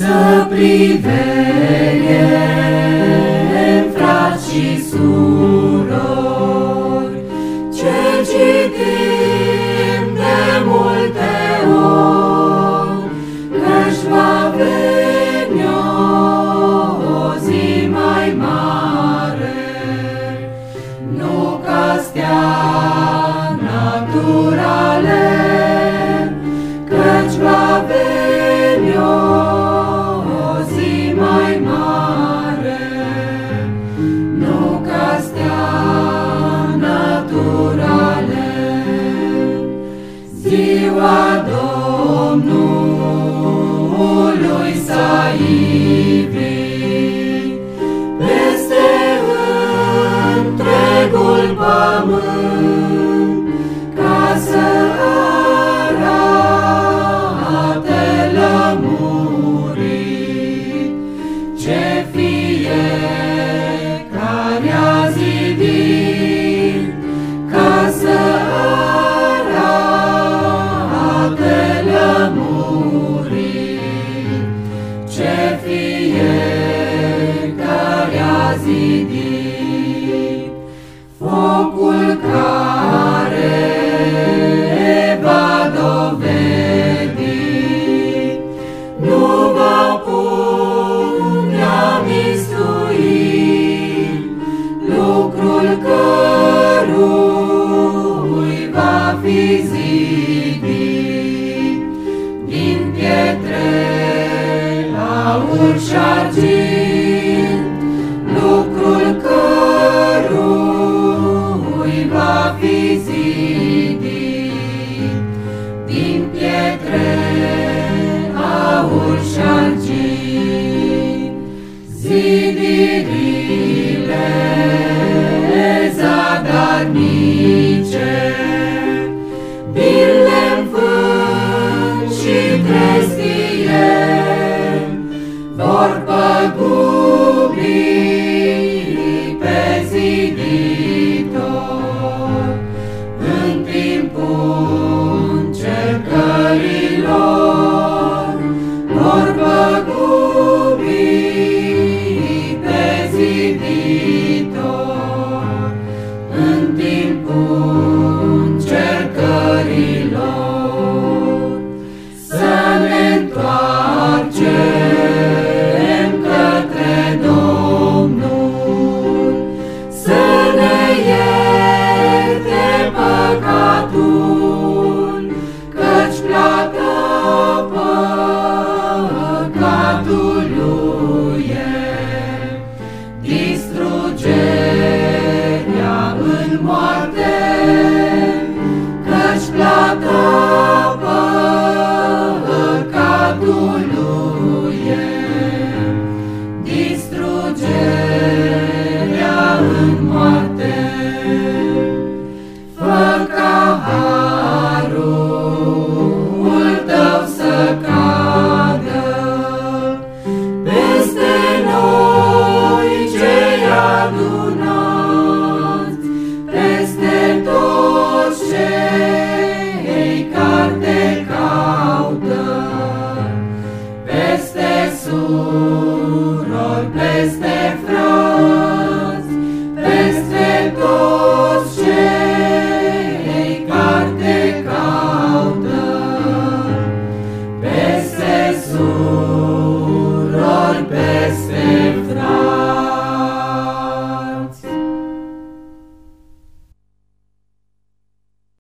Să priveghem, frați și surori, ce citim de multe ori, că-și va veni o zi mai mare, nu ca stea naturale, că-și va veni o zi mai mare, nu ca stea naturale. Ziua Domnului s-a ivit peste întregul pământ, ca să arate lămurit ce fiecare a zidit, ca să arate lămurit ce fiecare a zidit. Focul care va dovedi nu va putea mistui, lucrul cărui va fi zidit din pietre, aur și argint.